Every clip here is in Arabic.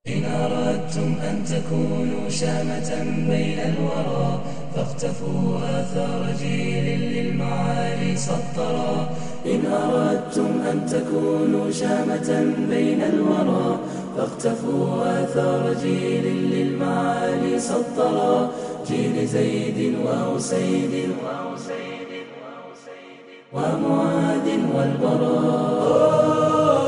إن أردتم أن تكونوا شامة بين الورى فاقتفوا آثار جيل للمعالي سطرا. إن أردتم أن تكونوا شامة بين الورى فاقتفوا آثار جيل للمعالي سطرا. جيل زيد وأسيد ومعاذ والبراء.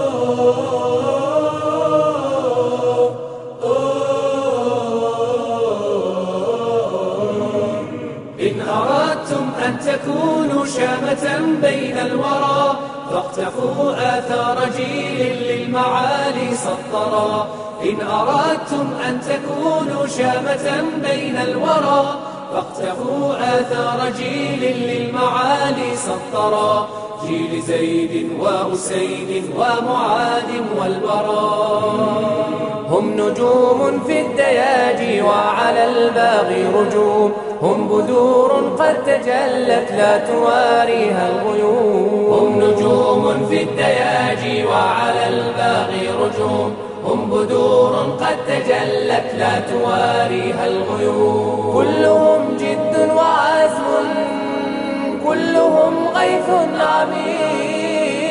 إن أردتم أن تكونوا شامة بين الورى فاقتفوا آثار جيل للمعالي سطرا. إن أردتم أن تكونوا شامة بين الورى فاقتفوا آثار جيل للمعالي سطرا. جيل زيد وأسيد ومعاذ والبراء. هم نجوم في الدياجي وعلى الباغي رجوم. هم بدور قد تجلت لا تواريها الغيوم. هم نجوم في الدياجي وعلى الباغي رجوم. هم بدور قد تجلت لا تواريها الغيوم. كلهم جد وعزم كلهم غيث عميق.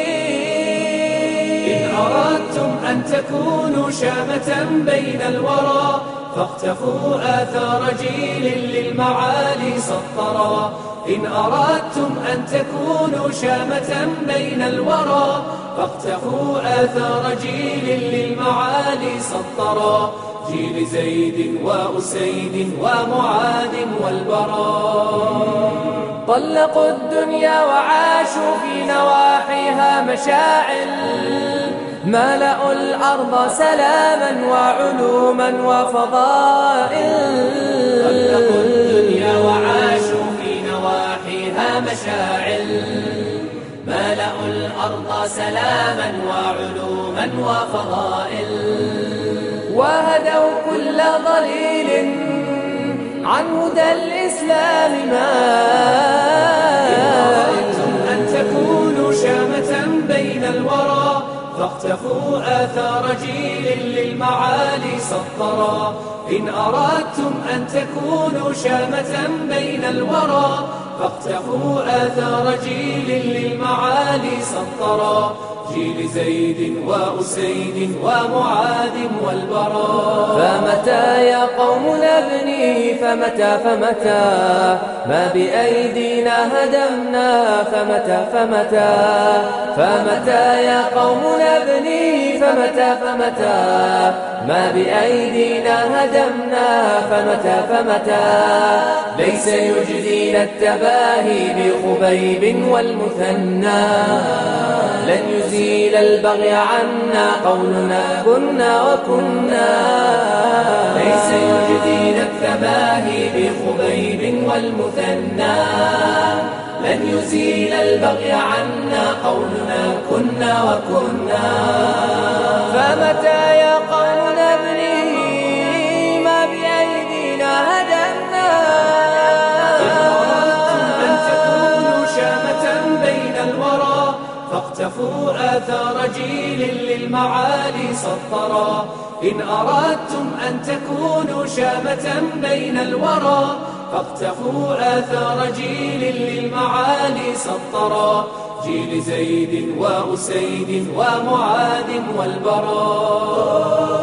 إن أردتم أن تكونوا شامة بين الورى فاقتفوا آثار جيل للمعالي سطرا. إن أردتم أن تكونوا شامة بين الورى فاقتفوا آثار جيل للمعالي سطرا. جيل زيد وأسيد ومعاذ والبراء. طلقوا الدنيا وعاشوا في نواحيها مشاعل. ملأوا الأرض سلاما وعلوما وفضائل. طلقوا الدنيا وعاشوا في نواحيها مشاعل. ملأوا الأرض سلاما وعلوما وفضائل. وهدوا كل ضليل عن هدى الإسلام إن أردتم أن تكونوا شامة بين الورى فاقتفوا آثار جيل للمعالي سطرا. إن أردتم أن تكونوا شامة بين الورى فاقتفوا آثار جيل للمعالي سطرا. جيل زيد وأسيد ومعاذ والبراء. فمتى يا قوم نبني فمتى ما بأيدينا هدمنا فمتى يا قوم نبني فمتى ما بأيدينا هدمنا فمتى ليس يجدينا التباهي بخبيب والمثنى. لن يزيل البغي عنا قولنا كنا وكنا. ليس يجدينا التباهي بخبيب والمثنى. لن يزيل البغي عنا قولنا كنا وكنا. فمتى يا قوم نبني ما بأيدينا هدمنا. إن أردتم أن تكونوا شامة بين الورى فاقتفوا آثار جيل للمعالي سطرا. إن أردتم أن تكونوا شامة بين الورى فاقتفوا آثار جيل للمعالي سطرا. جيل زيد وأسيد ومعاذ والبراء.